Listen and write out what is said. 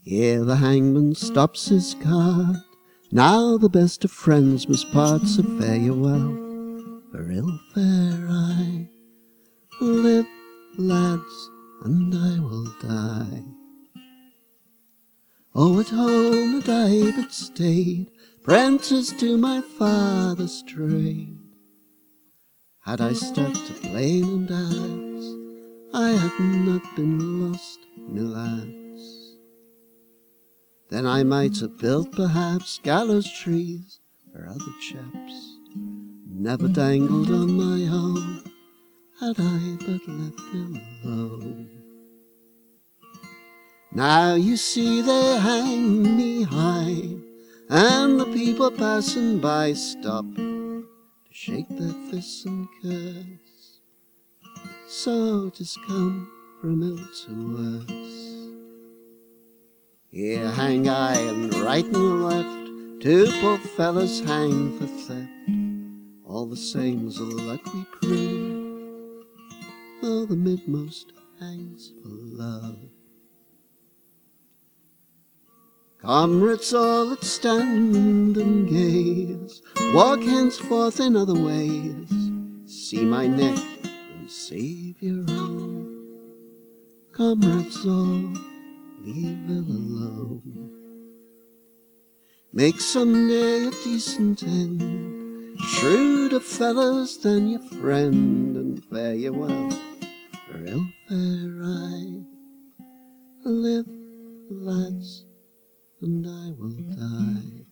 Here the hangman stops his cart. Now the best of friends must part, so fare you well, for ill fare I. Live, lads, and I will die. Oh, at home had I but stayed, prentice to my father's trade. Had I stuck to plane and ads, I had not been lost, me lads. Then I might have built perhaps gallows trees for other chaps, never dangled on my own, had I but left them alone. Now you see they hang me high, and the people passing by stop to shake their fists and curse. So 'tis come from ill to worse. Here hang I, and right and left, two poor fellas hang for theft. All the same's the luck we prove, though the midmost hangs for love. Comrades all that stand and gaze, walk henceforth in other ways. See my neck and save your own. Comrades all, leave it alone. Make someday a decent end, shrewder fellows than your friend, and fare you well, for ill fare I. Live, lads, and I will die.